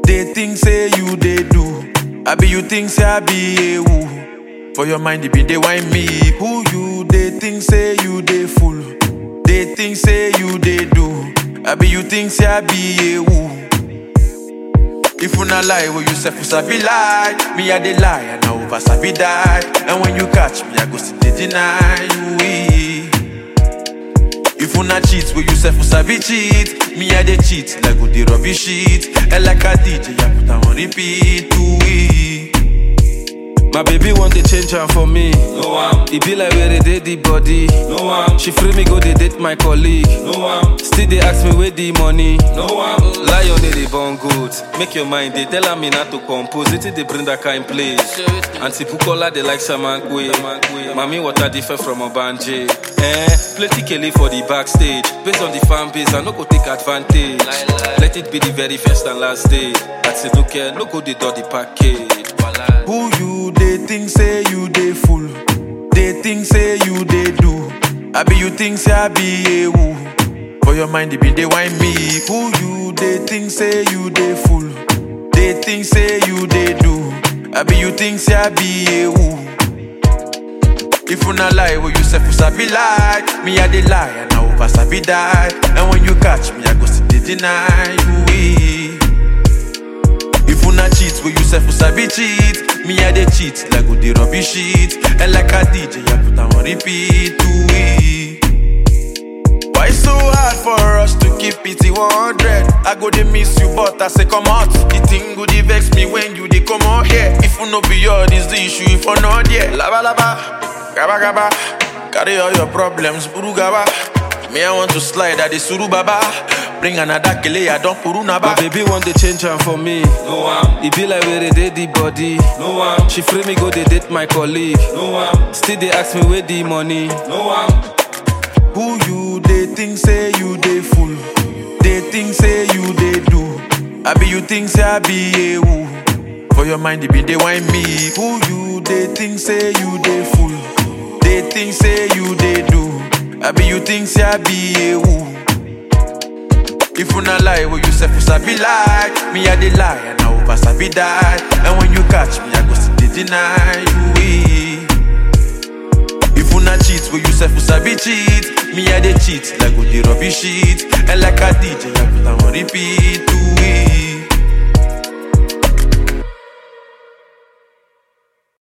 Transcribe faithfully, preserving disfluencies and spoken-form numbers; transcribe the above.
They think say you they do. I be you think say I be a woo. For your mind, they be they whine me. Who you? They think say you they fool. They think say you they do. I be you think say I be a woo. If you not lie, well you say for sabi lie. Me I dey lie and now over sabi die. And when you catch me, I go still dey deny you. eh. If you not cheat, well you say for sabi cheat. Me I dey cheat like go dey rubbish shit. And like a D J, I put am on repeat. Ooh, eh. My baby want to change her for me. No one, It be like where they did the body. no one, She free me go they date my colleague. no one, Still they ask me where the money. no one. Lion they dey born good. Make your mind they tell her me not to compose. It they bring that kind play. Auntie Pukola they like Samankwe. Mami water different from a banje. Eh, plenty Kelly for the backstage. Based on the fan base, I no go take advantage. Let it be the very first and last day. I say look here, no go they do the package. Who you? They think say you they fool. They think say you they do. I be you think say I be a woo. For your mind, they be they whine me. Who you? They think say you they fool. They think say you they do. I be you think say I be a woo. If you not lie, well you say for sabi lie. Me I dey lie and now over sabi die. And when you catch me, I go still dey deny you. eh. If you not cheat, well you say for sabi cheat. Me I dey cheat like go dey rubbish shit. And like a D J, I put am on repeat. Ooh, eh. Why so hard for us to keep it one hundred? I go dey miss you, but I say come out. The thing go dey vex me when you dey come out here. If you no be your, this the issue. If you not there, laba laba, gaba gaba, carry all your problems, buru gaba. Me I want to slide at the suru baba. Bring another kele, I don't puru My naba. baby want to change her for me. No one, It be like where they did the body. no one, She free me go they date my colleague. no one, Still they ask me where the money. no one. Who you? They think say you they fool. They think say you they do. I be you think say I be a woo. For your mind, they be they whine me. Who you? They think say you they fool. They think say you they do. I be you think say I be a woo. If you not lie, well you say for sabi lie. Me I dey lie and now over sabi die. And when you catch me, I go still dey deny you. eh. If you not cheat, well you say for sabi cheat. Me I dey cheat like go dey rubbish shit. And like a D J, I put am on repeat. Ooh, eh.